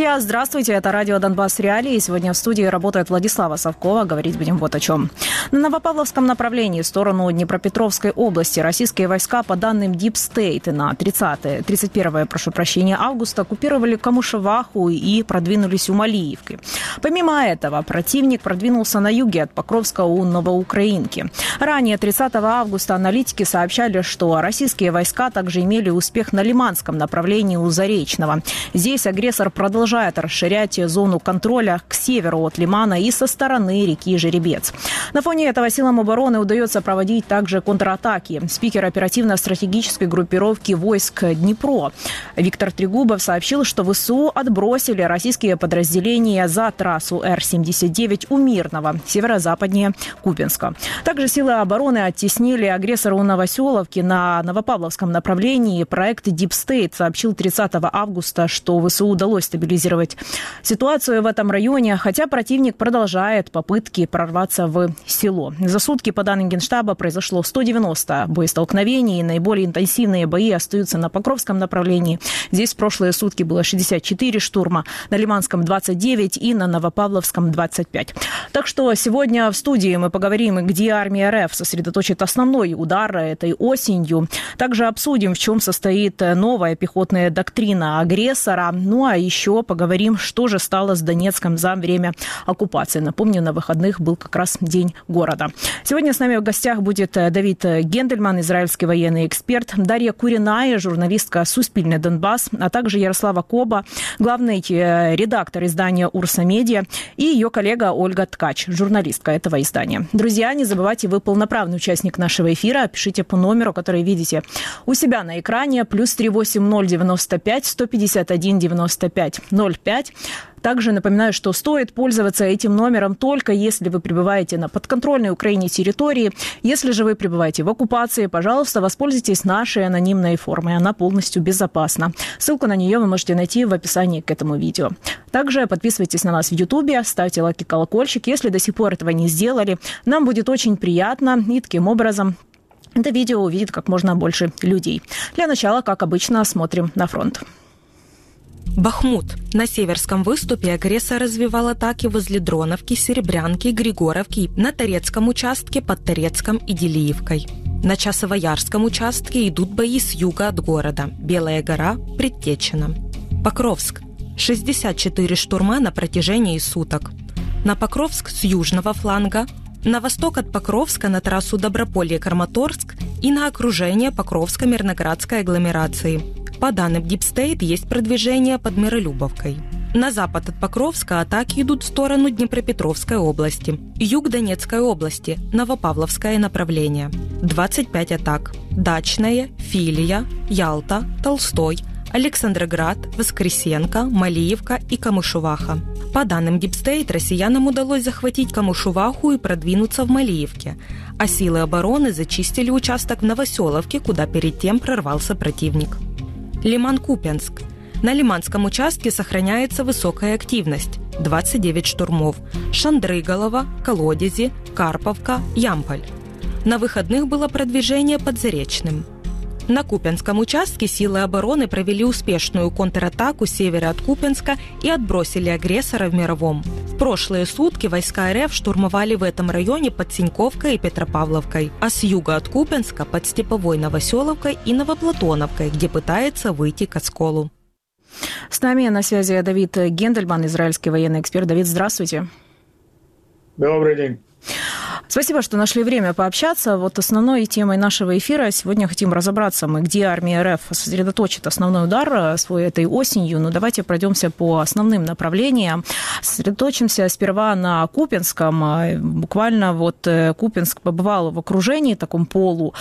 Друзья, здравствуйте, это радио «Донбасс Реалии». Сегодня в студии работает Владислава Совкова. Говорить будем вот о чем. На Новопавловском направлении в сторону Днепропетровской области российские войска, по данным Deep State, на 31 августа оккупировали Камышеваху и продвинулись у Малиевки. Помимо этого, противник продвинулся на юге от Покровска у Новоукраинки. Ранее, 30 августа, аналитики сообщали, что российские войска также имели успех на Лиманском направлении у Заречного. Здесь агрессор продолжает расширять зону контроля к северу от Лимана и со стороны реки Жеребец. На фоне этого силам обороны удается проводить также контратаки. Спикер оперативно-стратегической группировки войск Днепро Виктор Трегубов сообщил, что ВСУ отбросили российские подразделения за трассу Р-79 у Мирного, северо-западнее Купенска. Также силы обороны оттеснили агрессора у Новоселовки на Новопавловском направлении. Проект Deep State сообщил 30 августа, что ВСУ удалось стабилизировать ситуацию в этом районе, хотя противник продолжает попытки прорваться в село. За сутки, по данным Генштаба, произошло 190 боестолкновений. Наиболее интенсивные бои остаются на Покровском направлении. Здесь в прошлые сутки было 64 штурма, на Лиманском 29 и на Новопавловском 25. Так что сегодня в студии мы поговорим, где армия РФ сосредоточит основной удар этой осенью. Также обсудим, в чем состоит новая пехотная доктрина агрессора. Ну а еще поговорим, что же стало с Донецком за время оккупации. Напомню, на выходных был как раз День города. Сегодня с нами в гостях будет Давид Гендельман, израильский военный эксперт, Дарья Куриная, журналистка Суспільне Донбасс, а также Ярослава Коба, главный редактор издания «Урса Медиа», и ее коллега Ольга Ткач, журналистка этого издания. Друзья, не забывайте, вы полноправный участник нашего эфира. Пишите по номеру, который видите у себя на экране, +380 95 151 95 05. Также напоминаю, что стоит пользоваться этим номером только если вы пребываете на подконтрольной Украине территории. Если же вы пребываете в оккупации, пожалуйста, воспользуйтесь нашей анонимной формой. Она полностью безопасна. Ссылку на нее вы можете найти в описании к этому видео. Также подписывайтесь на нас в Ютубе, ставьте лайк и колокольчик. Если до сих пор этого не сделали, нам будет очень приятно. И таким образом это видео увидит как можно больше людей. Для начала, как обычно, смотрим на фронт. Бахмут. На северском выступе агрессор развивал атаки возле Дроновки, Серебрянки, Григоровки, на Торецком участке, под Торецком и Делиевкой. На Часовоярском участке идут бои с юга от города. Белая гора, Предтечина. Покровск. 64 штурма на протяжении суток. На Покровск с южного фланга, на восток от Покровска на трассу Доброполье-Краматорск и на окружение Покровско-Мирноградской агломерации. По данным Deep State, есть продвижение под Миролюбовкой. На запад от Покровска атаки идут в сторону Днепропетровской области, юг Донецкой области, Новопавловское направление. 25 атак. Дачная, Филия, Ялта, Толстой, Александроград, Воскресенка, Малиевка и Камышеваха. По данным Deep State, россиянам удалось захватить Камышеваху и продвинуться в Малиевке, а силы обороны зачистили участок в Новоселовке, куда перед тем прорвался противник. Лиман-Купенск. На Лиманском участке сохраняется высокая активность – 29 штурмов. Шандрыголово, Колодези, Карповка, Ямполь. На выходных было продвижение под Заречным. На Купенском участке силы обороны провели успешную контратаку с севера от Купенска и отбросили агрессора в Мировом. В прошлые сутки войска РФ штурмовали в этом районе под Синьковкой и Петропавловкой, а с юга от Купенска под Степовой Новоселовкой и Новоплатоновкой, где пытается выйти к Осколу. С нами на связи Давид Гендельман, израильский военный эксперт. Давид, здравствуйте. Добрый день. Спасибо, что нашли время пообщаться. Вот основной темой нашего эфира сегодня хотим разобраться мы, где армия РФ сосредоточит основной удар свой этой осенью. Но давайте пройдемся по основным направлениям. Сосредоточимся сперва на Купенском. Буквально вот Купенск побывал в окружении, таком полу.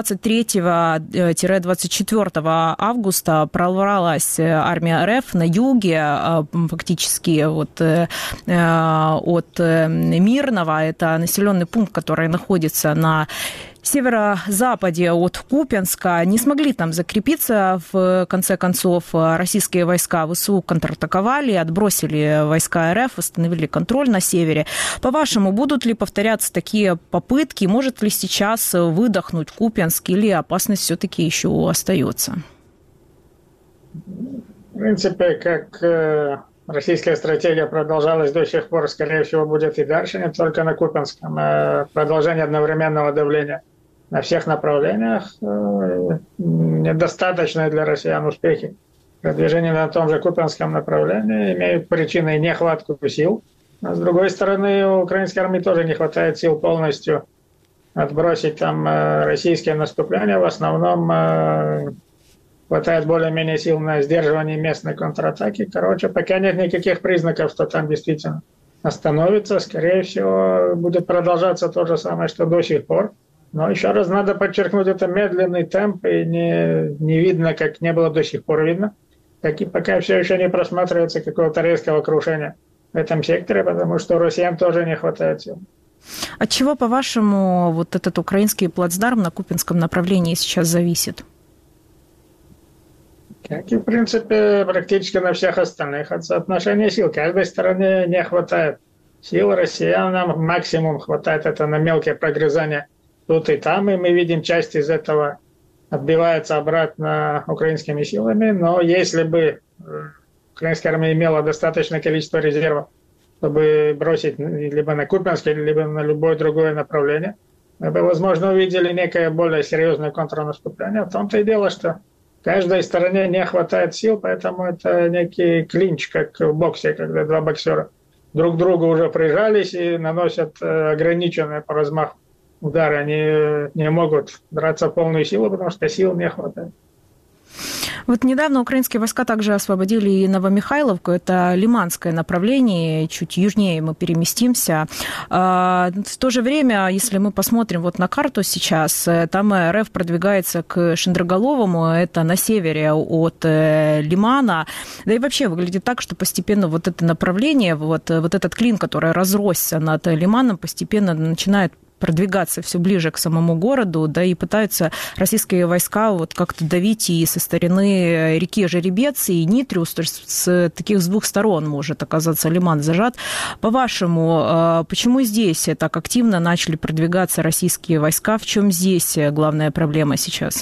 23-24 августа прорвалась армия РФ на юге, фактически вот от Мирного. Это населенный пункт, который находится на северо-западе от Купенска. Не смогли там закрепиться. В конце концов, российские войска ВСУ контратаковали, отбросили войска РФ, восстановили контроль на севере. По-вашему, будут ли повторяться такие попытки? Может ли сейчас выдохнуть Купенск или опасность все-таки еще остается? В принципе, как российская стратегия продолжалась до сих пор, скорее всего, будет и дальше, не только на Купянском. Продолжение одновременного давления на всех направлениях, недостаточные для россиян успехи продвижения на том же Купянском направлении имеют причиной нехватку сил. А с другой стороны, у украинской армии тоже не хватает сил полностью отбросить там российские наступления. В основном хватает более-менее сил на сдерживание местной контратаки. Короче, пока нет никаких признаков, что там действительно остановится. Скорее всего, будет продолжаться то же самое, что до сих пор. Но еще раз надо подчеркнуть, это медленный темп, и не видно, как не было до сих пор видно. Как и пока все еще не просматривается какого-то резкого крушения в этом секторе, потому что у россиян тоже не хватает сил. От чего, по-вашему, вот этот украинский плацдарм на Купянском направлении сейчас зависит? Как и, в принципе, практически на всех остальных, от соотношения сил. Каждой стороне не хватает сил, россиянам максимум хватает это на мелкие прогрызания тут и там, и мы видим, часть из этого отбивается обратно украинскими силами, но если бы украинская армия имела достаточное количество резервов, чтобы бросить либо на Купянск, либо на любое другое направление, мы бы, возможно, увидели некое более серьезное контрнаступление. В том-то и дело, что каждой стороне не хватает сил, поэтому это некий клинч, как в боксе, когда два боксера друг к другу уже прижались и наносят ограниченные по размаху удары. Они не могут драться в полную силу, потому что сил не хватает. Вот недавно украинские войска также освободили и Новомихайловку, это лиманское направление, чуть южнее мы переместимся. В то же время, если мы посмотрим вот на карту сейчас, там РФ продвигается к Шендроголовому, это на севере от Лимана, да и вообще выглядит так, что постепенно вот это направление, вот этот клин, который разросся над Лиманом, постепенно начинает продвигаться все ближе к самому городу, да, и пытаются российские войска вот как-то давить и со стороны реки Жеребец, и Нитриус, то есть с двух сторон может оказаться Лиман зажат. По-вашему, почему здесь так активно начали продвигаться российские войска? В чем здесь главная проблема сейчас?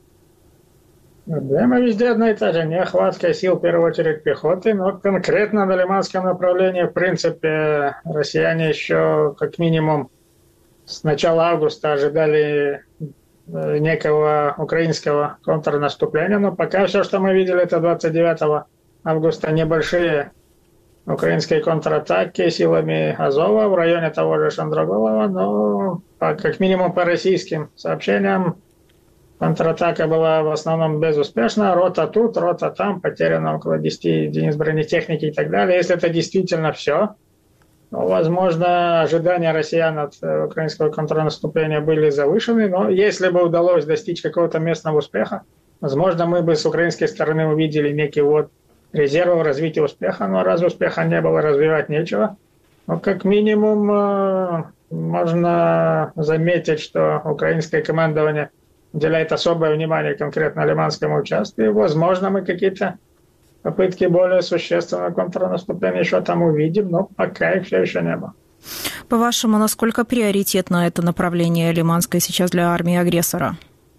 Проблема везде одна и та же. Нехватка сил, в первую очередь, пехоты, но конкретно на Лиманском направлении, в принципе, россияне еще как минимум с начала августа ожидали некого украинского контрнаступления, но пока все, что мы видели, это 29 августа небольшие украинские контратаки силами Азова в районе того же Шендроголова, но как минимум по российским сообщениям контратака была в основном безуспешна. Рота тут, рота там, потеряно около 10 единиц бронетехники и так далее. Если это действительно все, возможно, ожидания россиян от украинского контрнаступления были завышены, но если бы удалось достичь какого-то местного успеха, возможно, мы бы с украинской стороны увидели некий вот резерв развития успеха, но раз успеха не было, развивать нечего. Но как минимум можно заметить, что украинское командование уделяет особое внимание конкретно Лиманскому участку, и, возможно, мы какие-то попытки более существенного контрнаступления еще там увидим, но пока их все еще не было. По-вашему, насколько приоритетно это направление Лиманское сейчас для армии агрессора?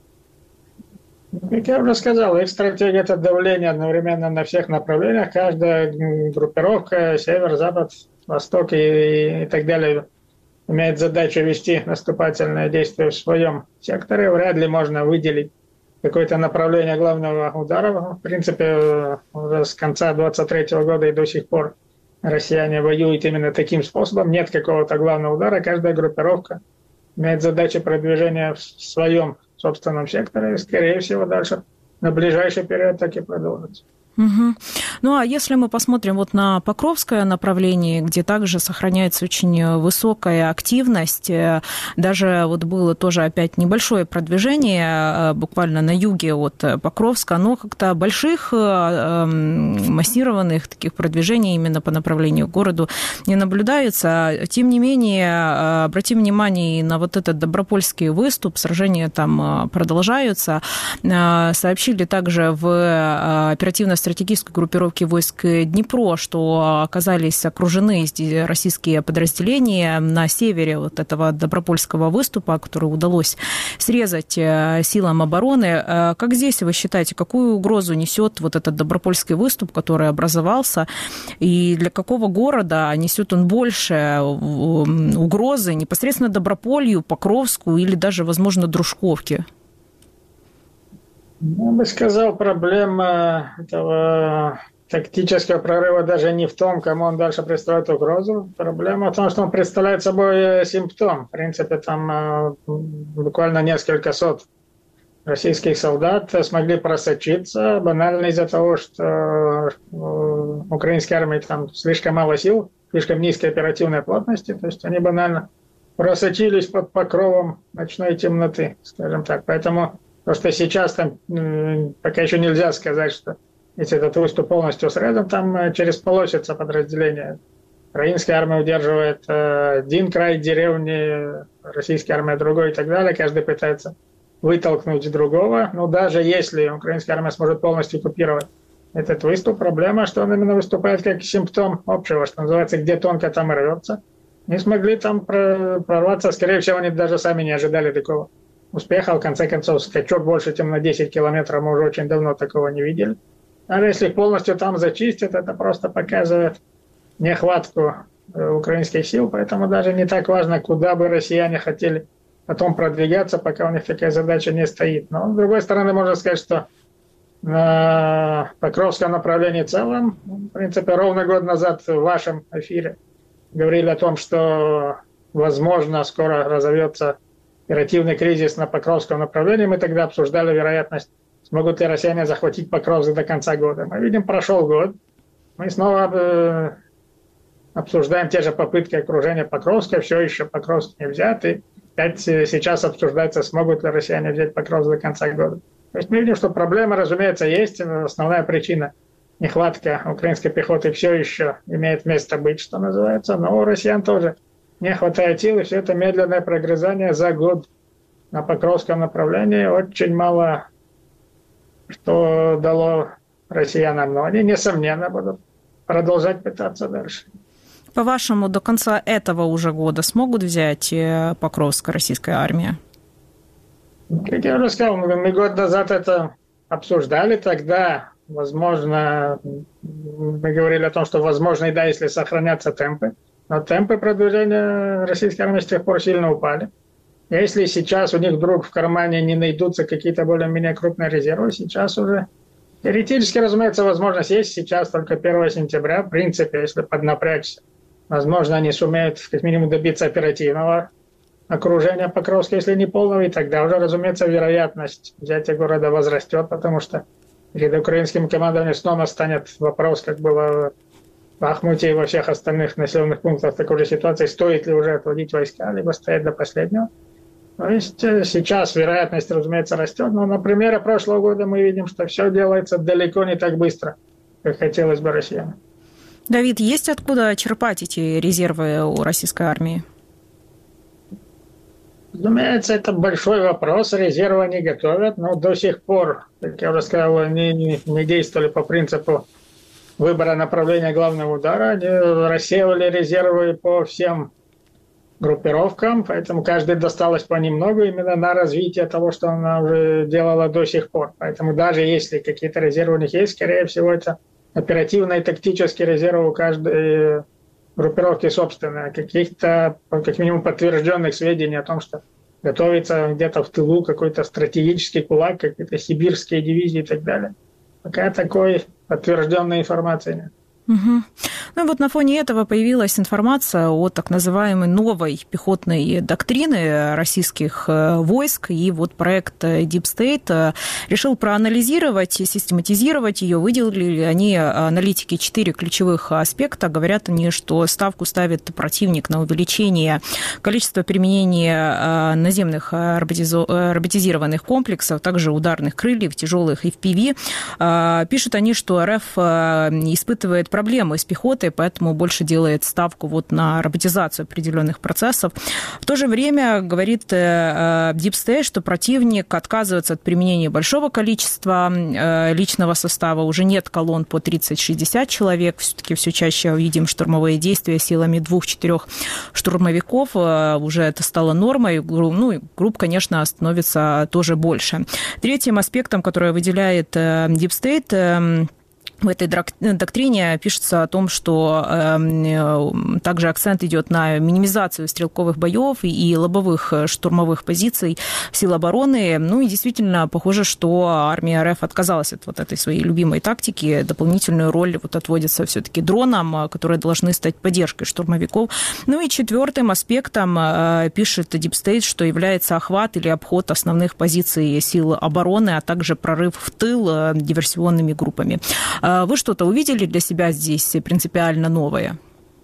Как я уже сказал, их стратегия – это давление одновременно на всех направлениях. Каждая группировка, север, запад, восток и так далее, имеет задачу вести наступательные действия в своем секторе. Вряд ли можно выделить какое-то направление главного удара. В принципе, уже с конца 23 года и до сих пор россияне воюют именно таким способом. Нет какого-то главного удара. Каждая группировка имеет задачу продвижения в своем собственном секторе. И, скорее всего, дальше на ближайший период так и продолжится. Угу. Ну, а если мы посмотрим вот на Покровское направление, где также сохраняется очень высокая активность, даже вот было тоже опять небольшое продвижение буквально на юге от Покровска, но как-то больших массированных таких продвижений именно по направлению к городу не наблюдается. Тем не менее, обратим внимание на вот этот Добропольский выступ, сражения там продолжаются. Сообщили также в оперативной стратегической группировки войск Днепро, что оказались окружены российские подразделения на севере вот этого Добропольского выступа, который удалось срезать силам обороны. Как здесь вы считаете, какую угрозу несет вот этот Добропольский выступ, который образовался, и для какого города несет он больше угрозы непосредственно Доброполью, Покровску или даже, возможно, Дружковке? Я бы сказал, проблема этого тактического прорыва даже не в том, кому он дальше представляет угрозу. Проблема в том, что он представляет собой симптом. В принципе, там буквально несколько сот российских солдат смогли просочиться банально из-за того, что у украинской армии там слишком мало сил, слишком низкой оперативной плотности. То есть они банально просочились под покровом ночной темноты, скажем так. Поэтому то, что сейчас там пока еще нельзя сказать, что если этот выступ полностью срезан, там через полосица подразделения. Украинская армия удерживает один край деревни, российская армия другой и так далее. Каждый пытается вытолкнуть другого. Но даже если украинская армия сможет полностью оккупировать этот выступ, проблема, что он именно выступает как симптом общего, что называется, где тонко, там и рвется. Не смогли там прорваться. Скорее всего, они даже сами не ожидали такого успеха. В конце концов, скачок больше, чем на 10 километров, мы уже очень давно такого не видели. Даже если их полностью там зачистят, это просто показывает нехватку украинских сил, поэтому даже не так важно, куда бы россияне хотели потом продвигаться, пока у них такая задача не стоит. Но, с другой стороны, можно сказать, что на Покровском направлении в целом, в принципе, ровно год назад в вашем эфире говорили о том, что, возможно, скоро разовьется оперативный кризис на Покровском направлении. Мы тогда обсуждали вероятность, смогут ли россияне захватить Покровск до конца года. Мы видим, прошел год. Мы снова обсуждаем те же попытки окружения Покровска. Все еще Покровск не взят. И опять сейчас обсуждается, смогут ли россияне взять Покровск до конца года. То есть мы видим, что проблема, разумеется, есть. Основная причина – нехватка украинской пехоты все еще имеет место быть, что называется. Но у россиян тоже не хватает сил. И все это медленное прогрызание за год на Покровском направлении очень мало что дало россиянам, но они, несомненно, будут продолжать пытаться дальше. По-вашему, до конца этого уже года смогут взять Покровск российская армия? Как я уже сказал, мы год назад это обсуждали, тогда, возможно, мы говорили о том, что возможно, и да, если сохранятся темпы, но темпы продвижения российской армии с тех пор сильно упали. Если сейчас у них вдруг в кармане не найдутся какие-то более-менее крупные резервы, сейчас уже теоретически, разумеется, возможность есть. Сейчас только 1 сентября. В принципе, если поднапрячься, возможно, они сумеют как минимум добиться оперативного окружения Покровска, если не полного, и тогда уже, разумеется, вероятность взятия города возрастет, потому что перед украинским командованием снова станет вопрос, как было в Бахмуте и во всех остальных населенных пунктах в такой же ситуации, стоит ли уже отводить войска, либо стоять до последнего. То есть сейчас вероятность, разумеется, растет, но на примере прошлого года мы видим, что все делается далеко не так быстро, как хотелось бы россиянам. Давид, есть откуда черпать эти резервы у российской армии? Разумеется, это большой вопрос. Резервы они готовят, но до сих пор, как я уже сказал, они не действовали по принципу выбора направления главного удара. Они рассеивали резервы по всем группировкам, поэтому каждый досталось понемногу именно на развитие того, что она уже делала до сих пор. Поэтому даже если какие-то резервы у них есть, скорее всего, это оперативные и тактические резервы у каждой группировки собственные. Каких-то, как минимум, подтвержденных сведений о том, что готовится где-то в тылу какой-то стратегический кулак, какие-то сибирские дивизии и так далее. Пока такой подтвержденной информации нет. Угу. Ну и вот на фоне этого появилась информация о так называемой новой пехотной доктрине российских войск, и вот проект Deep State решил проанализировать и систематизировать ее. Выделили они, аналитики, 4 ключевых аспекта. Говорят они, что ставку ставит противник на увеличение количества применения наземных роботизированных комплексов, также ударных крыльев, тяжелых FPV. Пишут они, что РФ испытывает проблемы с пехотой, поэтому больше делает ставку вот на роботизацию определенных процессов. В то же время говорит Deep State, что противник отказывается от применения большого количества личного состава, уже нет колонн по 30-60 человек, все-таки все чаще видим штурмовые действия силами 2-4 штурмовиков, уже это стало нормой, ну и групп, конечно, становится тоже больше. Третьим аспектом, который выделяет Deep State, в этой доктрине пишется о том, что также акцент идет на минимизацию стрелковых боев и лобовых штурмовых позиций сил обороны. Ну и действительно похоже, что армия РФ отказалась от вот этой своей любимой тактики. Дополнительную роль вот отводится все-таки дронам, которые должны стать поддержкой штурмовиков. Ну и четвертым аспектом пишет Deep State, что является охват или обход основных позиций сил обороны, а также прорыв в тыл диверсионными группами. Вы что-то увидели для себя здесь принципиально новое?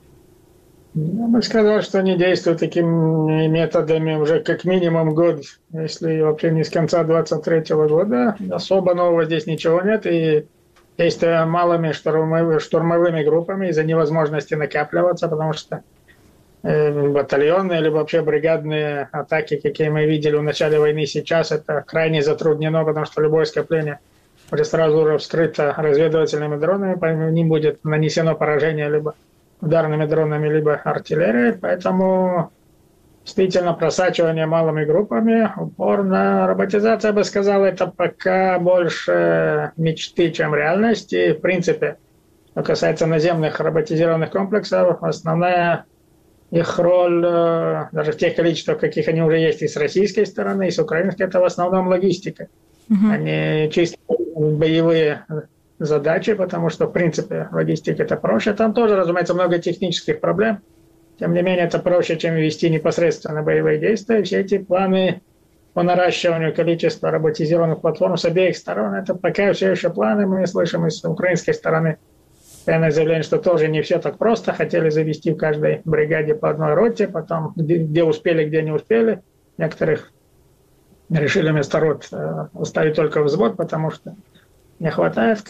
Я бы сказал, что они действуют такими методами уже как минимум год, если вообще не с конца 2023 года. Особо нового здесь ничего нет. И действуя малыми штурмовыми группами из-за невозможности накапливаться, потому что батальонные или вообще бригадные атаки, какие мы видели в начале войны, сейчас это крайне затруднено, потому что любое скопление будет сразу же вскрыто разведывательными дронами, по ним будет нанесено поражение либо ударными дронами, либо артиллерией. Поэтому действительно просачивание малыми группами, упор на роботизацию, я бы сказал, это пока больше мечты, чем реальность. И в принципе, что касается наземных роботизированных комплексов, основная их роль, даже в тех количествах, каких они уже есть и с российской стороны, и с украинской, это в основном логистика. Они чисто боевые задачи, потому что, в принципе, логистика это проще. Там тоже, разумеется, много технических проблем. Тем не менее, это проще, чем вести непосредственно боевые действия. Все эти планы по наращиванию количества роботизированных платформ с обеих сторон, это пока все еще планы. Мы слышим из украинской стороны постоянное заявление, что тоже не все так просто. Хотели завести в каждой бригаде по одной роте, потом где успели, где не успели. Некоторых решили вместо рот оставить только взвод, потому что не хватает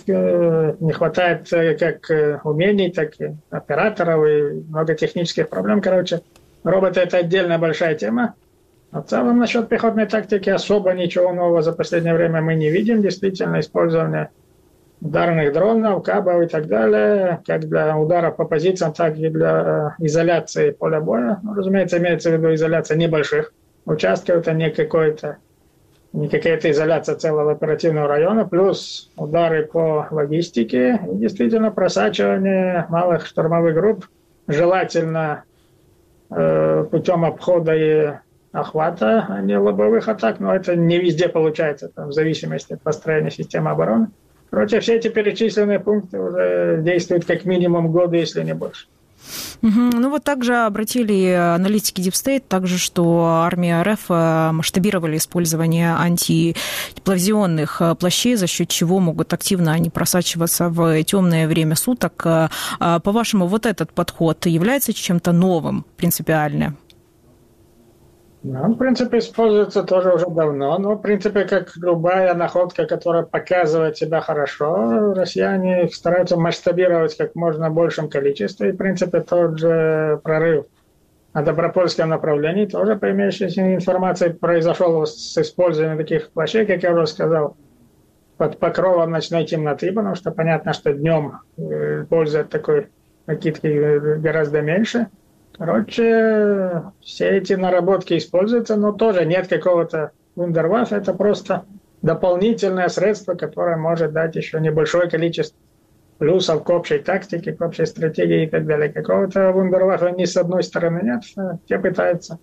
как умений, так и операторов, и много технических проблем. Короче, роботы – это отдельная большая тема. Но в целом насчет пехотной тактики особо ничего нового за последнее время мы не видим. Действительно, использование ударных дронов, кабов и так далее, как для удара по позициям, так и для изоляции поля боя. Ну, разумеется, имеется в виду изоляция небольших участков, это не какая-то изоляция целого оперативного района, плюс удары по логистике и действительно просачивание малых штурмовых групп, желательно путем обхода и охвата, а не лобовых атак, но это не везде получается, там, в зависимости от построения системы обороны. Короче, все эти перечисленные пункты уже действуют как минимум годы, если не больше. Ну вот также обратили аналитики Deep State, также, что армия РФ масштабировали использование антитепловизионных плащей, за счет чего могут активно они просачиваться в темное время суток. По-вашему, вот этот подход является чем-то новым принципиально? Ну, в принципе, используется тоже уже давно, но, в принципе, как любая находка, которая показывает себя хорошо, россияне стараются масштабировать как можно большем количестве, и, в принципе, тот же прорыв на Добропольском направлении тоже, по имеющейся информации, произошел с использованием таких плащей, как я уже сказал, под покровом ночной темноты, потому что понятно, что днем пользы от такой накидки гораздо меньше. Короче, все эти наработки используются, но тоже нет какого-то вундерваффа, это просто дополнительное средство, которое может дать еще небольшое количество плюсов к общей тактике, к общей стратегии и так далее. Какого-то вундерваффа ни с одной стороны нет, те пытаются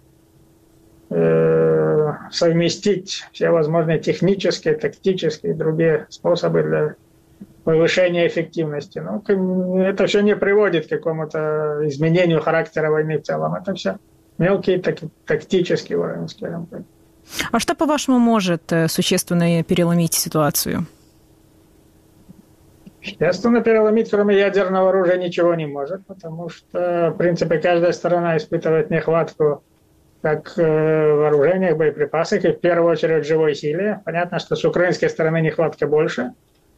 совместить все возможные технические, тактические и другие способы для повышения эффективности. Но это все не приводит к какому-то изменению характера войны в целом. Это все мелкий тактический уровень, скажем так. А что, по-вашему, может существенно переломить ситуацию? Существенно переломить, кроме ядерного оружия, ничего не может, потому что, в принципе, каждая сторона испытывает нехватку как в вооружениях, боеприпасах, и в первую очередь в живой силе. Понятно, что с украинской стороны нехватка больше.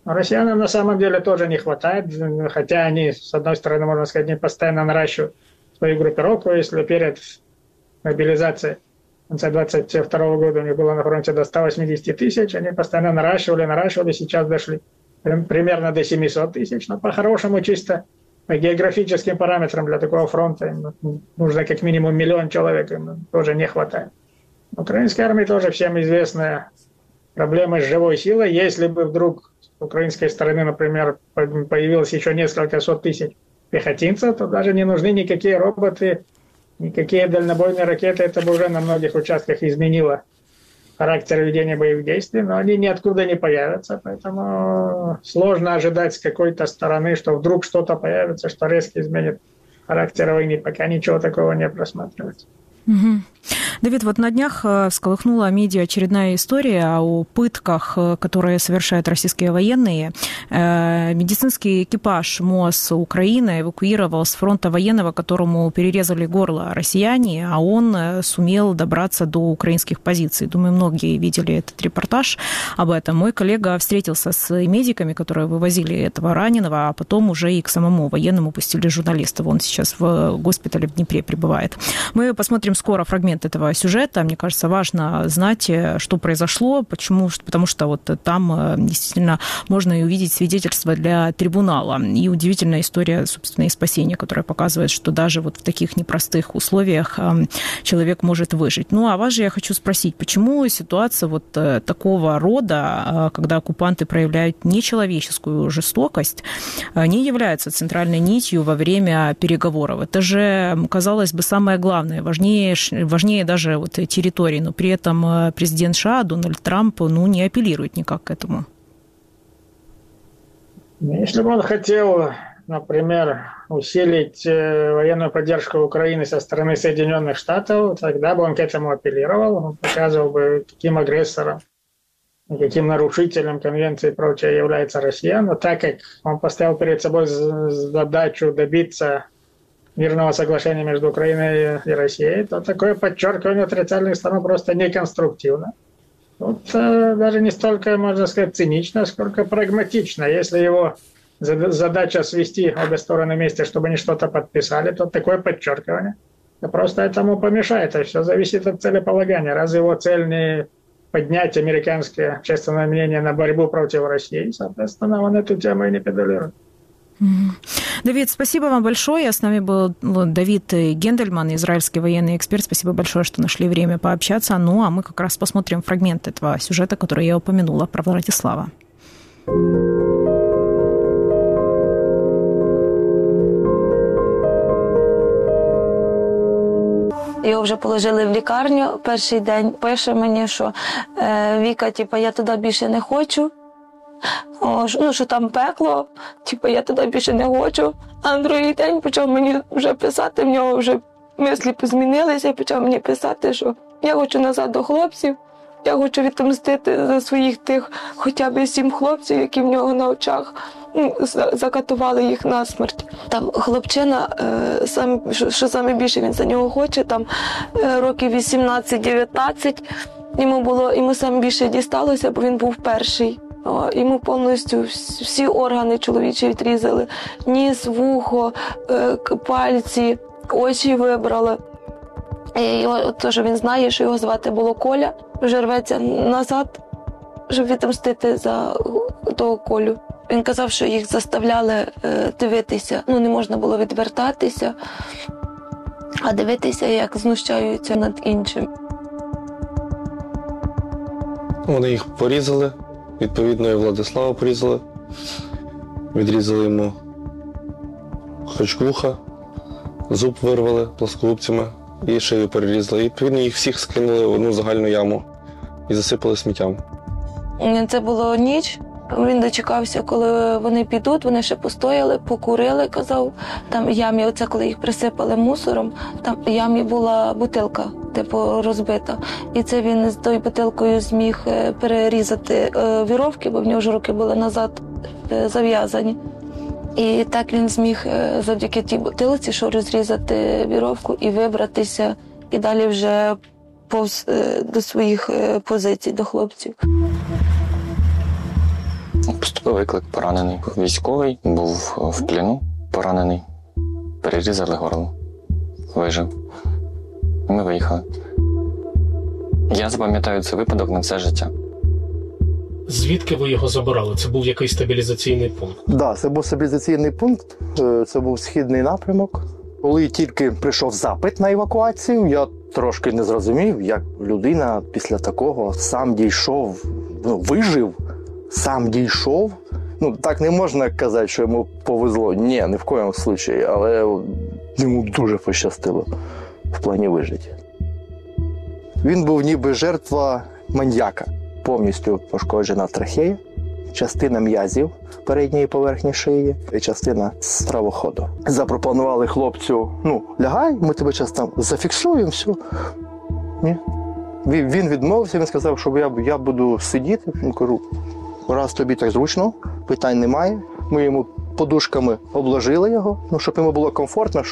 Но россиянам на самом деле тоже не хватает, хотя они, с одной стороны, можно сказать, не постоянно наращивают свою группировку, если перед мобилизацией в конце 2022 года у них было на фронте до 180 тысяч, они постоянно наращивали, сейчас дошли примерно до 700 тысяч, но по-хорошему чисто по географическим параметрам для такого фронта им нужно как минимум 1 миллион человек, им тоже не хватает. Украинской армии тоже всем известная проблема с живой силой. Если бы вдруг с украинской стороны, например, появилось еще несколько сот тысяч пехотинцев, то даже не нужны никакие роботы, никакие дальнобойные ракеты. Это бы уже на многих участках изменило характер ведения боевых действий, но они ниоткуда не появятся, поэтому сложно ожидать с какой-то стороны, что вдруг что-то появится, что резко изменит характер войны, пока ничего такого не просматривается. Угу. Давид, вот на днях всколыхнула медиа очередная история о пытках, которые совершают российские военные. Медицинский экипаж МОЗ Украины эвакуировал с фронта военного, которому перерезали горло россияне, а он сумел добраться до украинских позиций. Думаю, многие видели этот репортаж об этом. Мой коллега встретился с медиками, которые вывозили этого раненого, а потом уже и к самому военному пустили журналистов. Он сейчас в госпитале в Днепре пребывает. Мы посмотрим скоро фрагмент этого сюжета. Мне кажется, важно знать, что произошло, почему, потому что вот там действительно можно и увидеть свидетельство для трибунала. И удивительная история, собственно, и спасения, которая показывает, что даже вот в таких непростых условиях человек может выжить. Ну, а вас же я хочу спросить, почему ситуация вот такого рода, когда оккупанты проявляют нечеловеческую жестокость, не является центральной нитью во время переговоров? Это же, казалось бы, самое главное, важнее даже вот территории, но при этом президент США Дональд Трамп не апеллирует никак к этому. Если бы он хотел, например, усилить военную поддержку Украины со стороны Соединенных Штатов, тогда бы он к этому апеллировал, он показывал бы, каким агрессором, каким нарушителем конвенции и прочее является Россия. Но так как он поставил перед собой задачу добиться мирного соглашения между Украиной и Россией, то такое подчеркивание отрицательных сторон просто неконструктивно. Тут даже не столько, можно сказать, цинично, сколько прагматично. Если его задача свести обе стороны вместе, чтобы они что-то подписали, то такое подчеркивание просто этому помешает. И все зависит от целеполагания. Раз его цель не поднять американское общественное мнение на борьбу против России, соответственно, он эту тему и не педалирует. Давид, спасибо вам большое. С нами был Давид Гендельман, израильский военный эксперт. Спасибо большое, что нашли время пообщаться. Ну, а мы как раз посмотрим фрагмент этого сюжета, который я упомянула, про Владислава. Його вже положили в лікарню перший день. Пише мені, що Віка, я туди більше не хочу. Що там пекло, я туди більше не хочу. А на другий день почав мені вже писати, в нього вже мислі позмінилися, і почав мені писати, що я хочу назад до хлопців, я хочу відомстити за своїх тих хоча б 7 хлопців, які в нього на очах закатували їх на смерть. Там хлопчина, що саме більше він за нього хоче, там років 18-19, йому саме більше дісталося, бо він був перший. Йому повністю всі органи чоловічі відрізали. Ніс, вухо, пальці, очі вибрали. І теж він знає, що його звати було Коля. Вже рветься назад, щоб відомстити за того Колю. Він казав, що їх заставляли дивитися. Не можна було відвертатися, а дивитися, як знущаються над іншим. Вони їх порізали. Відповідно, і Владислава порізали, відрізали йому хоч вуха, зуб вирвали плоскогубцями і шию перерізали. І, відповідно, їх всіх скинули в одну загальну яму і засипали сміттям. Це було ніч. Він дочекався, коли вони підуть, вони ще постояли, покурили, казав. Там в ямі, оце коли їх присипали мусором, там в ямі була бутилка, розбита. І це він з тою бутилкою зміг перерізати віровки, бо в нього ж руки були назад зав'язані. І так він зміг завдяки тій бутилці, що розрізати віровку і вибратися, і далі вже до своїх позицій, до хлопців. Поступив виклик, поранений. Військовий, був в плену, поранений. Перерізали горло. Вижив. І ми виїхали. Я запам'ятаю цей випадок на все життя. Звідки ви його забирали? Це був якийсь стабілізаційний пункт? Так, да, це був стабілізаційний пункт, це був східний напрямок. Коли тільки прийшов запит на евакуацію, я трошки не зрозумів, як людина після такого сам дійшов, вижив, сам дійшов. Так не можна казати, що йому повезло. Ні, ні в коєму випадку, але йому дуже пощастило в плані вижиття. Він був ніби жертва маньяка. Повністю пошкоджена трахея, частина м'язів передньої поверхні шиї і частина стравоходу. Запропонували хлопцю, лягай, ми тебе зараз там зафіксуємо, все. Ні. Він відмовився, він сказав, що я буду сидіти. Я кажу, раз тобі так зручно, питань немає. Ми йому подушками обложили його, щоб йому було комфортно,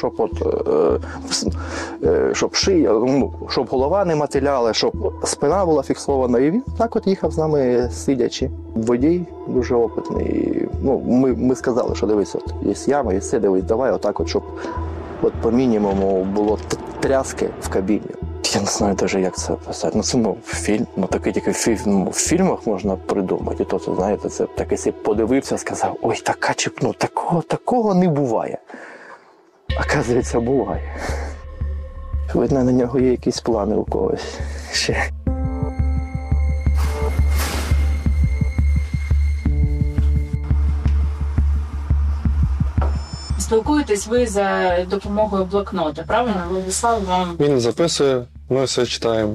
щоб шия, щоб голова не мотиляла, щоб спина була фіксована. І він так от їхав з нами сидячи. Водій дуже опитний. Ми сказали, що дивись, є яма, є все, дивись, давай отак, щоб по мінімуму було тряски в кабіні. Я не знаю навіть, як це описати. Це фільм, такий тільки в фільмах можна придумати. І то, це, знаєте, це так, якщо подивився, сказав, ой, така такого не буває. Оказується, буває. Видно, на нього є якісь плани у когось ще. Спілкуєтесь ви за допомогою блокнота, правильно? Владислав вам... Він записує, мы все читаем.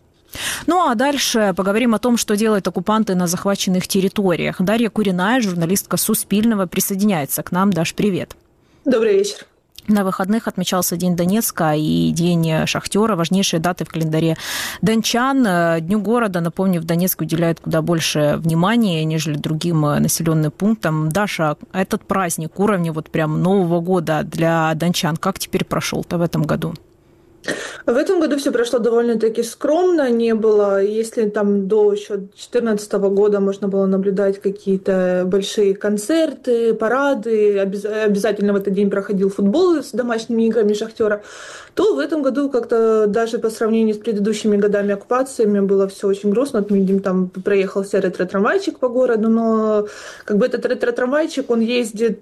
А дальше поговорим о том, что делают оккупанты на захваченных территориях. Дарья Куриная, журналистка Суспильного, присоединяется к нам. Даш, привет. Добрый вечер. На выходных отмечался День Донецка и День шахтера, важнейшие даты в календаре дончан. Дню города, напомню, в Донецке уделяют куда больше внимания, нежели другим населенным пунктам. Даша, этот праздник, уровня прям Нового года для дончан, как теперь прошел-то в этом году? В этом году все прошло довольно-таки скромно, не было, если там до еще 2014 года можно было наблюдать какие-то большие концерты, парады, обязательно в этот день проходил футбол с домашними играми «Шахтера», то в этом году как-то даже по сравнению с предыдущими годами оккупациями было все очень грустно. Мы видим, там проехался ретро-трамвайчик по городу, но этот ретро-трамвайчик, он ездит...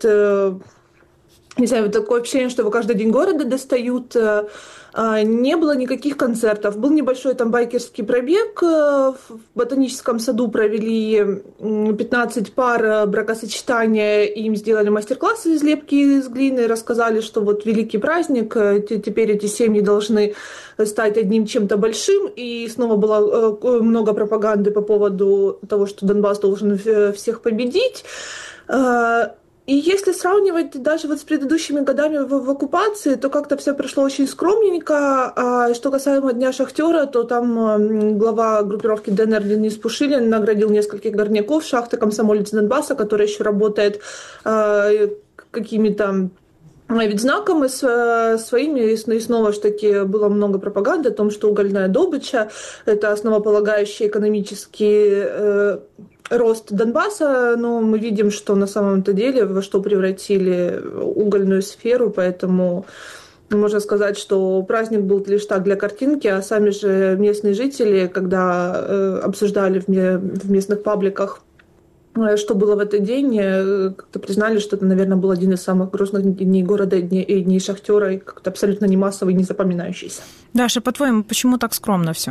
Не знаю, такое ощущение, что его каждый день города достают. Не было никаких концертов. Был небольшой там байкерский пробег. В ботаническом саду провели 15 пар бракосочетания. Им сделали мастер-классы из лепки из глины. Рассказали, что великий праздник. Теперь эти семьи должны стать одним чем-то большим. И снова было много пропаганды по поводу того, что Донбасс должен всех победить. И если сравнивать даже с предыдущими годами в оккупации, то как-то все прошло очень скромненько. А что касаемо Дня шахтера, то там глава группировки ДНР Денис Пушилин наградил нескольких горняков шахты «Комсомолец Донбасса», которая еще работает какими-то ведь-знаками своими. И снова же таки было много пропаганды о том, что угольная добыча – это основополагающий экономический рост Донбасса, но мы видим, что на самом-то деле во что превратили угольную сферу, поэтому можно сказать, что праздник был лишь так для картинки, а сами же местные жители, когда обсуждали в местных пабликах, что было в этот день, как-то признали, что это, наверное, был один из самых грустных дней города и дней шахтера, и как-то абсолютно не массовый, не запоминающийся. Даша, по-твоему, почему так скромно все?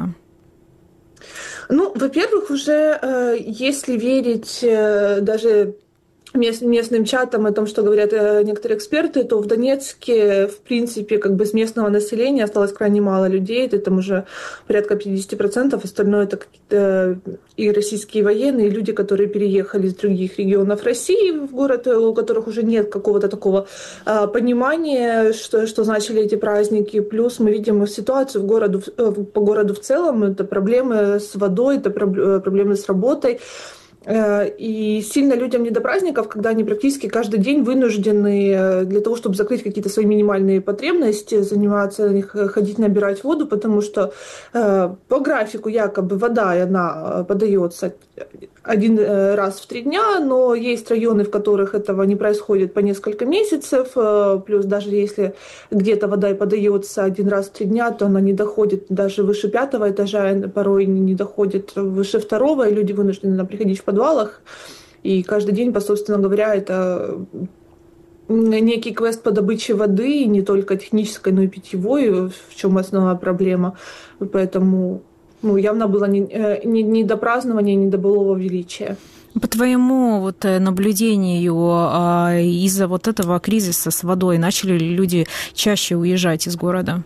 Во-первых, уже если верить даже местным чатам о том, что говорят некоторые эксперты, то в Донецке, в принципе, с местного населения осталось крайне мало людей, это там уже порядка 50%, остальное это какие-то и российские военные, и люди, которые переехали из других регионов России в город, у которых уже нет какого-то такого понимания, что значили эти праздники. Плюс мы видим ситуацию по городу в целом, это проблемы с водой, это проблемы с работой. И сильно людям не до праздников, когда они практически каждый день вынуждены для того, чтобы закрыть какие-то свои минимальные потребности, заниматься, ходить набирать воду, потому что по графику якобы вода, она подается один раз в 3 дня, но есть районы, в которых этого не происходит по несколько месяцев, плюс даже если где-то вода и подается один раз в 3 дня, то она не доходит даже выше 5-го этажа, порой не доходит выше 2-го, и люди вынуждены приходить в подвалах, и каждый день, собственно говоря, это некий квест по добыче воды, не только технической, но и питьевой, в чем основная проблема, поэтому... явно было не до празднования, не до былого величия. По твоему наблюдению, из-за этого кризиса с водой начали ли люди чаще уезжать из города?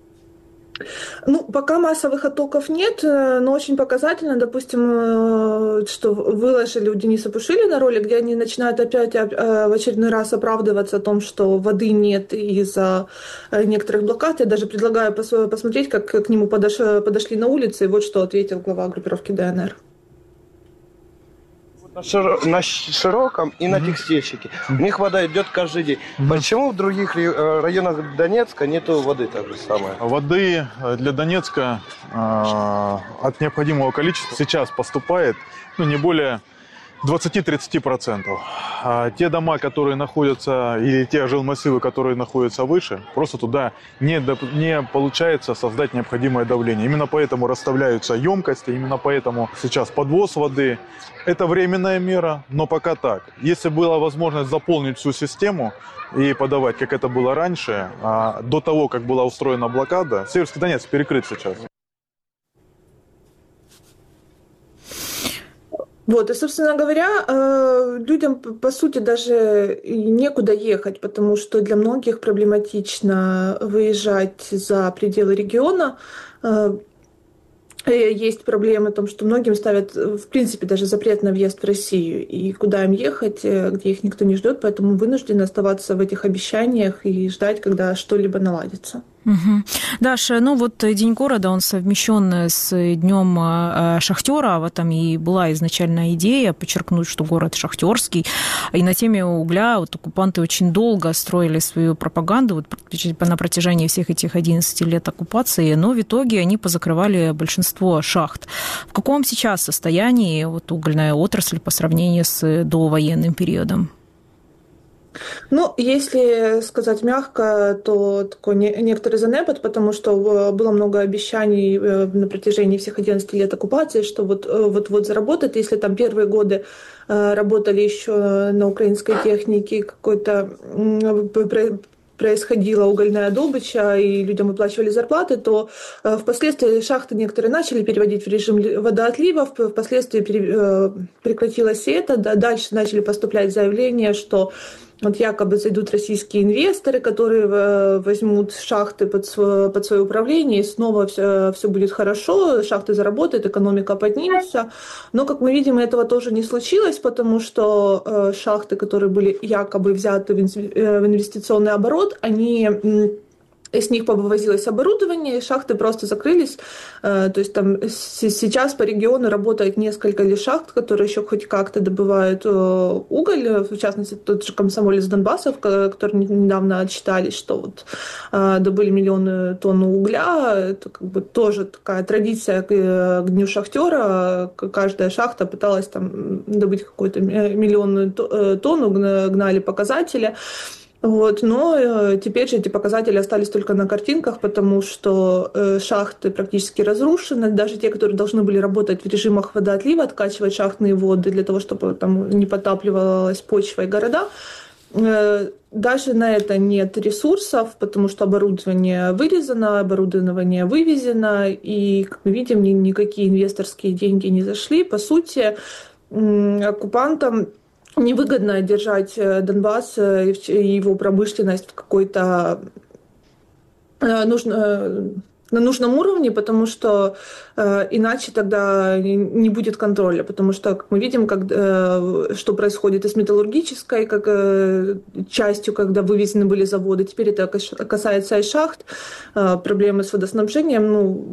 Пока массовых оттоков нет, но очень показательно, допустим, что выложили у Дениса Пушилина ролик, где они начинают опять в очередной раз оправдываться о том, что воды нет из-за некоторых блокад. Я даже предлагаю посмотреть, как к нему подошли на улице, и вот что ответил глава группировки ДНР. На Широком и на Текстильщике. У них вода идет каждый день. Почему в других районах Донецка нету воды так же самое? Воды для Донецка от необходимого количества сейчас поступает не более 20-30%. А те дома, которые находятся, или те жилмассивы, которые находятся выше, просто туда не получается создать необходимое давление. Именно поэтому расставляются емкости, именно поэтому сейчас подвоз воды. Это временная мера, но пока так. Если была возможность заполнить всю систему и подавать, как это было раньше, до того, как была устроена блокада, Северский Донец перекрыт сейчас. И, собственно говоря, людям, по сути, даже некуда ехать, потому что для многих проблематично выезжать за пределы региона. Есть проблемы в том, что многим ставят, в принципе, даже запрет на въезд в Россию. И куда им ехать, где их никто не ждет, поэтому вынуждены оставаться в этих обещаниях и ждать, когда что-либо наладится. Угу. Даша, День города, он совмещен с Днем шахтера. В этом и была изначальная идея подчеркнуть, что город шахтерский. И на теме угля оккупанты очень долго строили свою пропаганду на протяжении всех этих 11 лет оккупации, но в итоге они позакрывали большинство шахт. В каком сейчас состоянии угольная отрасль по сравнению с довоенным периодом? Если сказать мягко, то такой некоторый занепад, потому что было много обещаний на протяжении всех 11 лет оккупации, что вот заработает. Если там первые годы работали еще на украинской технике, какой-то происходила угольная добыча, и людям выплачивали зарплаты, то впоследствии шахты некоторые начали переводить в режим водоотлива, впоследствии прекратилось и это. Дальше начали поступлять заявления, что якобы зайдут российские инвесторы, которые возьмут шахты под свое управление, и снова все будет хорошо, шахты заработают, экономика поднимется. Но, как мы видим, этого тоже не случилось, потому что шахты, которые были якобы взяты в инвестиционный оборот, с них повывозилось оборудование, и шахты просто закрылись. То есть там сейчас по региону работает несколько лишь шахт, которые еще хоть как-то добывают уголь. В частности, тот же Комсомолец Донбасса, который недавно отчитались, что добыли миллионы тонн угля. Это тоже такая традиция к Дню шахтера. Каждая шахта пыталась там добыть какую-то миллионную тонну, гнали показатели. Но теперь же эти показатели остались только на картинках, потому что шахты практически разрушены. Даже те, которые должны были работать в режимах водоотлива, откачивать шахтные воды для того, чтобы там не подтапливалась почва и города, даже на это нет ресурсов, потому что оборудование вырезано, оборудование вывезено, и, как мы видим, никакие инвесторские деньги не зашли. По сути, оккупантам невыгодно держать Донбасс и его промышленность в какой-то на нужном уровне, потому что иначе тогда не будет контроля, потому что, как мы видим, что происходит и с металлургической частью, когда вывезены были заводы, теперь это касается и шахт, проблемы с водоснабжением,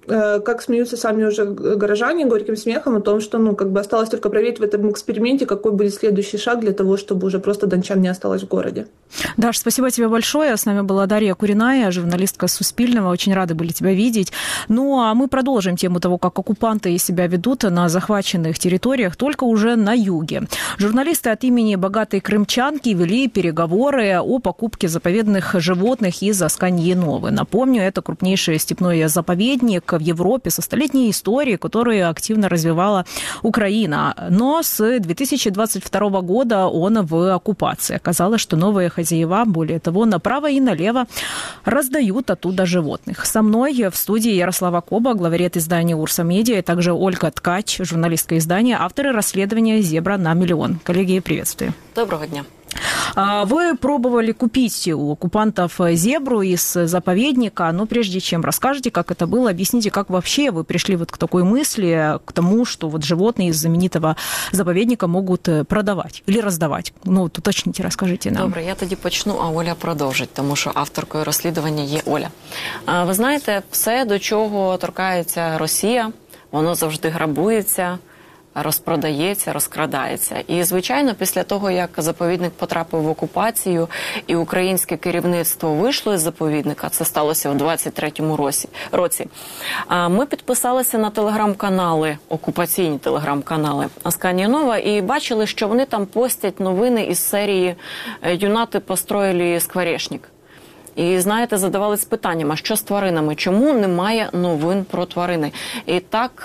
как смеются сами уже горожане горьким смехом о том, что, осталось только проверить в этом эксперименте, какой будет следующий шаг для того, чтобы уже просто дончан не осталось в городе. Даш, спасибо тебе большое. С нами была Дарья Куриная, журналистка Суспільного. Очень рады были тебя видеть. Ну, а мы продолжим тему того, как оккупанты себя ведут на захваченных территориях, только уже на юге. Журналисты от имени богатой крымчанки вели переговоры о покупке заповедных животных из Асканьи-Новы. Напомню, это крупнейший степной заповедник в Европе со столетней историей, которую активно развивала Украина. Но с 2022 года он в оккупации. Оказалось, что новые хозяева, более того, направо и налево раздают оттуда животных. Со мной в студии Ярослава Коба, главред издания «Урса Медиа», и также Ольга Ткач, журналистка издания, авторы расследования «Зебра на миллион». Коллеги, приветствую. Доброго дня. Вы пробовали купить у оккупантов зебру из заповедника, но прежде чем расскажете, как это было, объясните, как вообще вы пришли вот к такой мысли, к тому, что вот животные из знаменитого заповедника могут продавать или роздавати. Ну, от уточните, розкажіть нам. Добре, я тоді почну, а Оля продовжить, тому що авторкою розслідування є Оля. Ви знаєте, все, до чого торкається Росія, воно завжди грабується, розпродається, розкрадається. І, звичайно, після того, як заповідник потрапив в окупацію і українське керівництво вийшло із заповідника, це сталося в 23-му році, ми підписалися на телеграм-канали, окупаційні телеграм-канали Асканія-Нова, і бачили, що вони там постять новини із серії «Юнати построїли скворечник». І, знаєте, задавались питанням, а що з тваринами? Чому немає новин про тварини? І так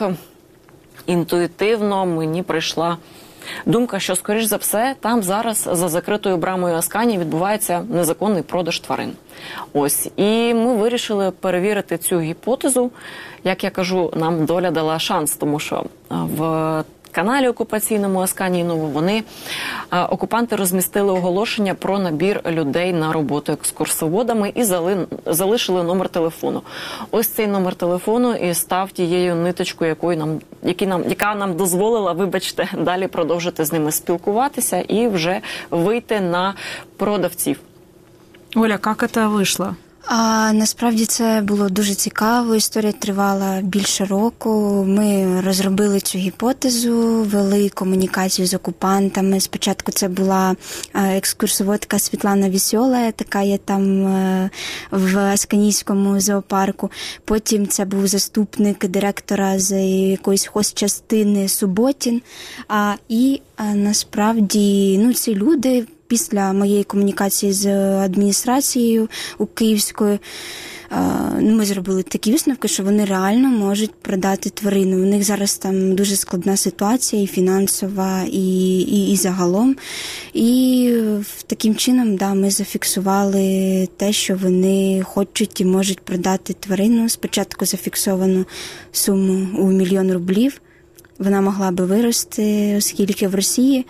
інтуїтивно мені прийшла думка, що, скоріш за все, там зараз за закритою брамою Асканії відбувається незаконний продаж тварин. Ось. І ми вирішили перевірити цю гіпотезу. Як я кажу, нам доля дала шанс, тому що в каналі окупаційному Асканії-Нову вони, окупанти, розмістили оголошення про набір людей на роботу екскурсоводами і залишили номер телефону. Ось цей номер телефону і став тією ниточкою, яка нам дозволила, вибачте, далі продовжити з ними спілкуватися і вже вийти на продавців. Оля, як це вийшло? Насправді це було дуже цікаво, історія тривала більше року. Ми розробили цю гіпотезу, вели комунікацію з окупантами. Спочатку це була екскурсоводка Світлана Вісьола, така є там в Асканійському зоопарку. Потім це був заступник директора з якоїсь хозчастини Суботін. І насправді ці люди після моєї комунікації з адміністрацією у Київською, ми зробили такі висновки, що вони реально можуть продати тварину. У них зараз там дуже складна ситуація, і фінансова, і загалом. І таким чином, ми зафіксували те, що вони хочуть і можуть продати тварину. Спочатку зафіксовану суму у 1 мільйон рублів. Вона могла би вирости, оскільки в Росії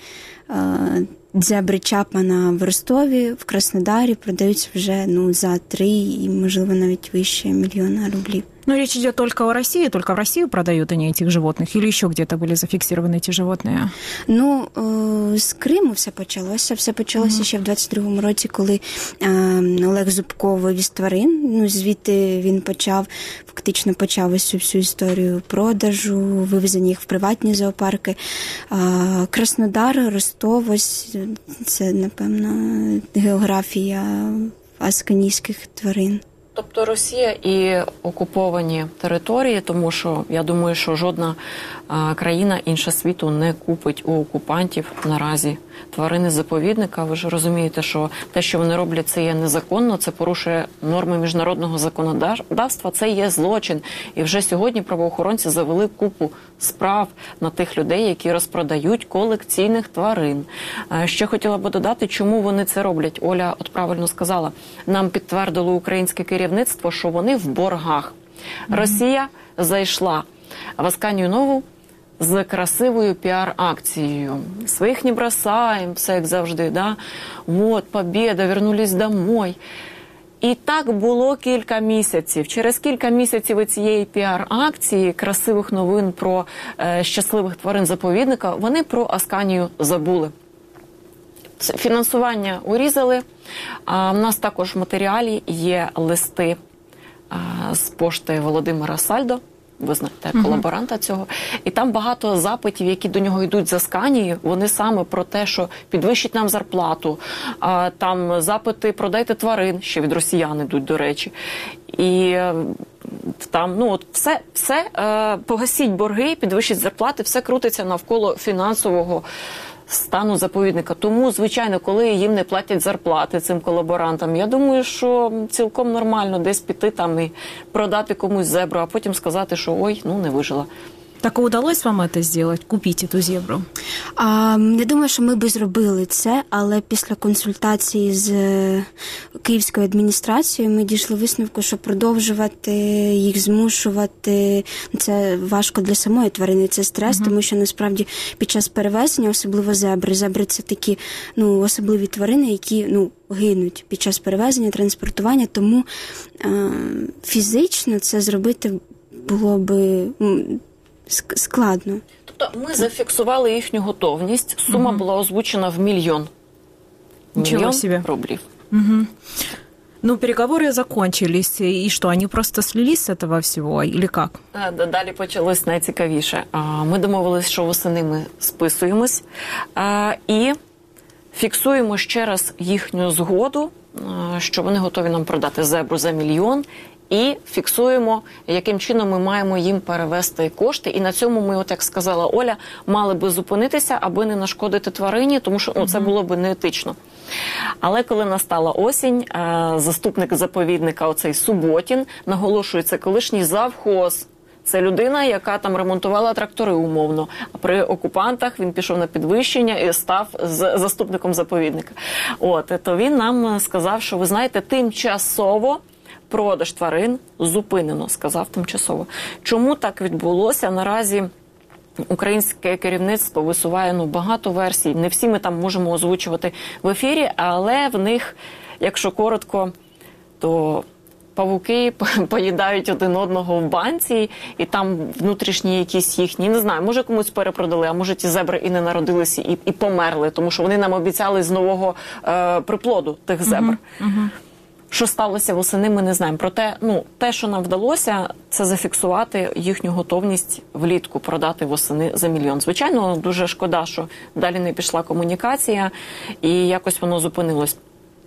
зебри Чапмана в Ростові, в Краснодарі продаються вже за 3 і, можливо, навіть вище 1 мільйона рублів. Но речь идет только о России, только в Россию продают они этих животных, или еще где-то были зафиксированы эти животные? З Криму все почалося. Все почалося ще в 22-му році, коли Олег Зубко вивіз тварин. Звідти він фактично почав ось цю всю історію продажу, вивезення їх в приватні зоопарки. Краснодар, Ростов, ось це, напевно, географія асканійських тварин. Тобто Росія і окуповані території, тому що я думаю, що жодна країна інша світу не купить у окупантів наразі тварини заповідника. Ви ж розумієте, що те, що вони роблять, це є незаконно, це порушує норми міжнародного законодавства, це є злочин. І вже сьогодні правоохоронці завели купу справ на тих людей, які розпродають колекційних тварин. Ще хотіла би додати, чому вони це роблять. Оля от правильно сказала, нам підтвердило українське керівництво, що вони в боргах. Росія зайшла в Асканію-Нову з красивою піар-акцією. «Своїх не бросаємо», все як завжди, да? «Вот, побєда, вернулись домой». І так було кілька місяців. Через кілька місяців цієї піар-акції, красивих новин про щасливих тварин заповідника, вони про Асканію забули. Фінансування урізали. У нас також в матеріалі є листи з пошти Володимира Сальдо, ви знаєте, колаборанта цього. І там багато запитів, які до нього йдуть за Сканією, вони саме про те, що підвищить нам зарплату, там запити продайте тварин, ще від росіян йдуть, до речі. І там, ну, от все погасіть борги, підвищить зарплати, все крутиться навколо фінансового стану заповідника. Тому, звичайно, коли їм не платять зарплати цим колаборантам, я думаю, що цілком нормально десь піти там і продати комусь зебру, а потім сказати, що ой, ну не вижила. Так удалось вам це зробити, купити цю зебру? Я думаю, що ми би зробили це, але після консультації з київською адміністрацією ми дійшли висновку, що продовжувати їх змушувати, це важко для самої тварини, це стрес, тому що насправді під час перевезення, особливо зебри це такі, ну, особливі тварини, які, ну, гинуть під час перевезення, транспортування, тому фізично це зробити було би складно. Тобто ми зафіксували їхню готовність. Сума була озвучена в мільйон. Ничего себе. Рублів. Ну, переговоры закончились, и что, они просто слились с этого всего, или как? Далі почалось найцікавіше. Ми домовились, що восени ми списуємось і фіксуємо ще раз їхню згоду, що вони готові нам продати зебру за мільйон, і фіксуємо, яким чином ми маємо їм перевести кошти. І на цьому ми, от як сказала Оля, мали би зупинитися, аби не нашкодити тварині, тому що це було б неетично. Але коли настала осінь, заступник заповідника, оцей Суботін, наголошує, це колишній завхоз. Це людина, яка там ремонтувала трактори умовно. А при окупантах він пішов на підвищення і став заступником заповідника. То він нам сказав, що, ви знаєте, тимчасово продаж тварин зупинено, сказав тимчасово. Чому так відбулося? Наразі українське керівництво висуває багато версій. Не всі ми там можемо озвучувати в ефірі, але в них, якщо коротко, то павуки поїдають один одного в банці, і там внутрішні якісь їхні, не знаю, може комусь перепродали, а може ті зебри і не народилися, і померли, тому що вони нам обіцяли з нового приплоду тих зебр. Що сталося восени, ми не знаємо. Проте, те, що нам вдалося, це зафіксувати їхню готовність влітку продати восени за мільйон. Звичайно, дуже шкода, що далі не пішла комунікація, і якось воно зупинилось.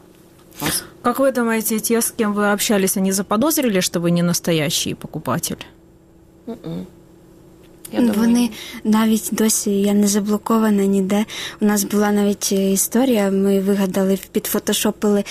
Как вы думаете, те, с кем вы общались, они заподозрили, что вы не настоящий покупатель? Вони навіть досі, я не заблокована ніде. У нас була навіть історія, ми вигадали, підфотошопили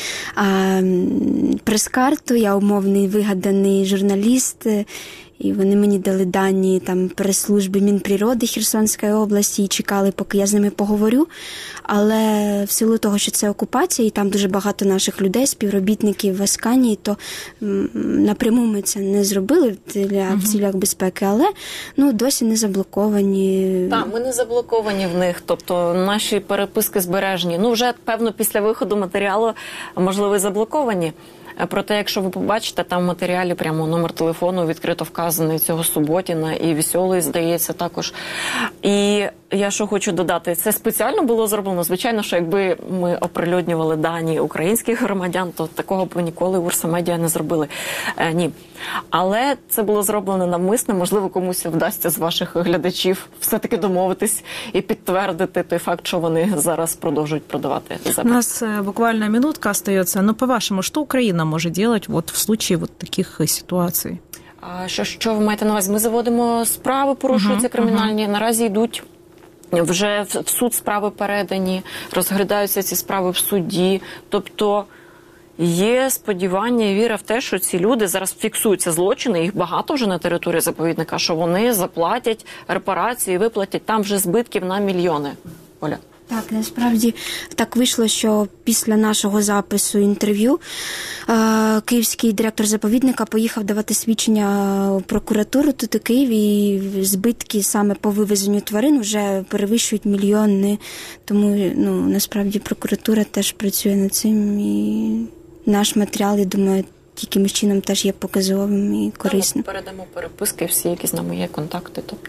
прес-карту, я умовний вигаданий журналіст, і вони мені дали дані там прес-служби Мінприроди Херсонської області і чекали, поки я з ними поговорю. Але в силу того, що це окупація, і там дуже багато наших людей, співробітників в Асканії, то напряму ми це не зробили в цілях безпеки, але досі не заблоковані. Так, ми не заблоковані в них, тобто наші переписки збережені. Вже, певно, після виходу матеріалу, можливо, і заблоковані. Проте, якщо ви побачите, там в матеріалі прямо номер телефону відкрито вказаний цього Суботіна, і Весьолий, здається, також. І я що хочу додати, це спеціально було зроблено. Звичайно, що якби ми оприлюднювали дані українських громадян, то такого б ніколи Урса Медіа не зробили. Ні. Але це було зроблено навмисно. Можливо, комусь вдасться з ваших глядачів все-таки домовитись і підтвердити той факт, що вони зараз продовжують продавати землю. У нас буквально минутка остается. Но по-вашему, что Украина может делать в случае таких ситуаций? Що ви маєте на увазі? Ми заводимо справи, порушуються кримінальні. Наразі йдуть вже в суд справи передані, розглядаються ці справи в суді. Тобто є сподівання і віра в те, що ці люди зараз фіксуються злочини, їх багато вже на території заповідника, що вони заплатять репарації, виплатять там вже збитків на мільйони. Оля. Так, насправді так вийшло, що після нашого запису інтерв'ю київський директор заповідника поїхав давати свідчення в прокуратуру тут у Києві, і збитки саме по вивезенню тварин вже перевищують мільйони. Тому, насправді, прокуратура теж працює над цим, і наш матеріал, я думаю, якимось чином теж є показовим і корисним. Передамо переписки всі, які з нами є, контакти, тобто.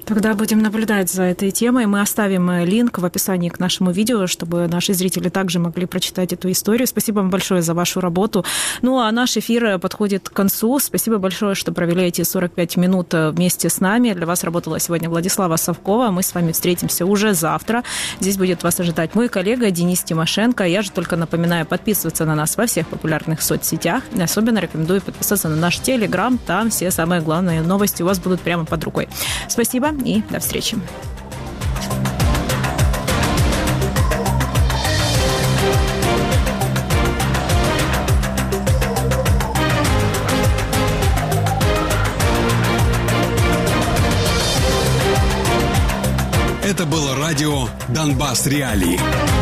Тогда будем наблюдать за этой темой. Мы оставим линк в описании к нашему видео, чтобы наши зрители также могли прочитать эту историю. Спасибо вам большое за вашу работу. Ну, а наш эфир подходит к концу. Спасибо большое, что провели эти 45 минут вместе с нами. Для вас работала сегодня Владислава Совкова. Мы с вами встретимся уже завтра. Здесь будет вас ожидать мой коллега Денис Тимошенко. Я же только напоминаю подписываться на нас во всех популярных соцсетях. И особенно рекомендую подписаться на наш Телеграм. Там все самые главные новости у вас будут прямо под рукой. Спасибо и до встречи. Это было радио «Донбасс Реалии».